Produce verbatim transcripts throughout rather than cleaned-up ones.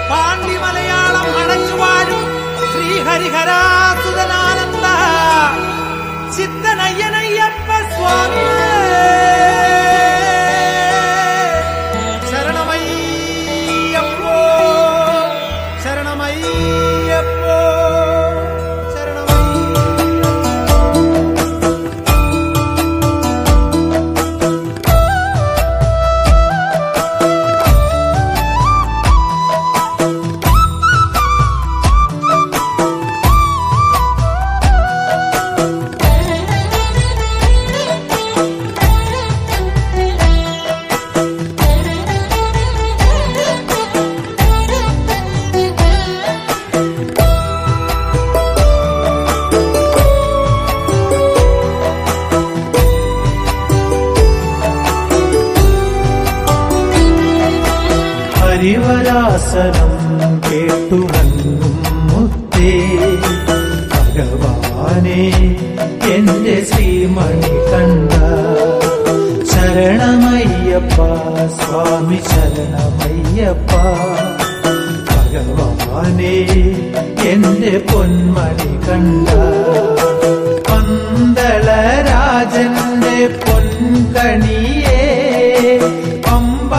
പാണ്ഡി മലയാളം അടച്ചുവാഴും ശ്രീഹരിഹരാസുതനാനന്ദ ചിത്തനയ്യനയ്യപ്പ സ്വാമി ശരണമയ്യപ്പോ ശരണമയ്യപ്പോ ഹരിവരാസനം കേട്ടുണങ്ങും മുത്തേ ഭഗവാനെ എന്റെ ശ്രീമണി കണ്ട ശരണമയ്യപ്പ സ്വാമി ശരണമയ്യപ്പ ഭഗവാനെ എന്റെ പൊന്മണി കണ്ട പന്തളരാജന്റെ പൊൻകണിയേ പമ്പാ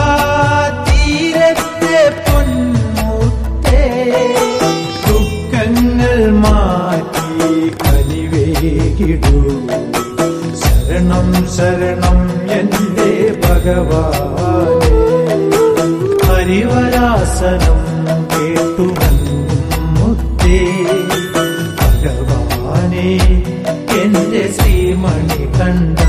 ശരണം ശരണം എന്റെ ഭഗവാനെ ഹരിവരാസനം കേട്ടുണങ്ങും മുത്തേ ഭഗവാനെ എന്റെ ശ്രീമണി കണ്ട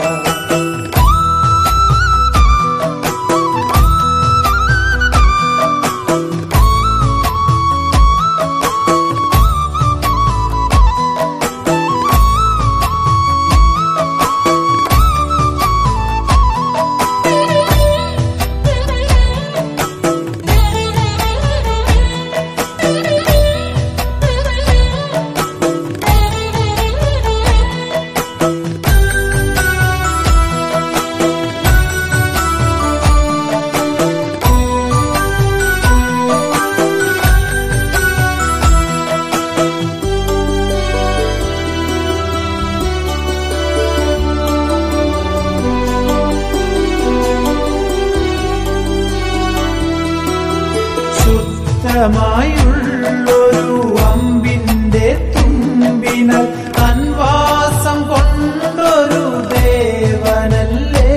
ുള്ളൊരു അമ്പിന്റെ തുമ്പിനാൽ അൻവാസം കൊണ്ടൊരു ദേവനല്ലേ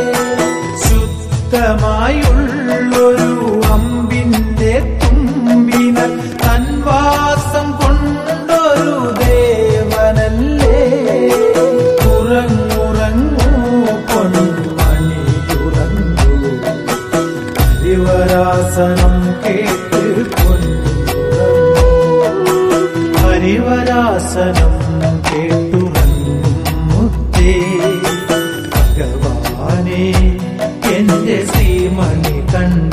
ശുദ്ധമായുള്ളൊരു അമ്പിന്റെ തുമ്പിനാൽ അൻവാസം കൊണ്ടൊരു ദേവനല്ലേ ഉറങ്ങുറങ്ങൂ പൊന്മണിയുറങ്ങൂ ഹരിവരാസനം കേട്ട് ഹരിവരാസനം കേട്ടുണങ്ങും മുത്തേ ഭഗവാനെ എന്റെ ശ്രീമണി കണ്ട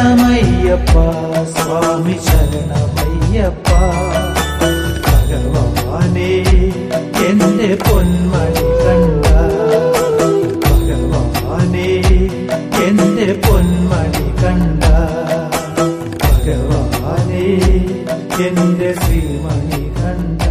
ശരണമയ്യപ്പ സ്വാമി ശരണമയ്യപ്പ ഭഗവാനേ എന്റെ പൊന്മണി കണ്ട ഭഗവാനേ എന്റെ പൊന്മണി കണ്ട ഭഗവാനേ എന്റെ ശ്രീമണി കണ്ട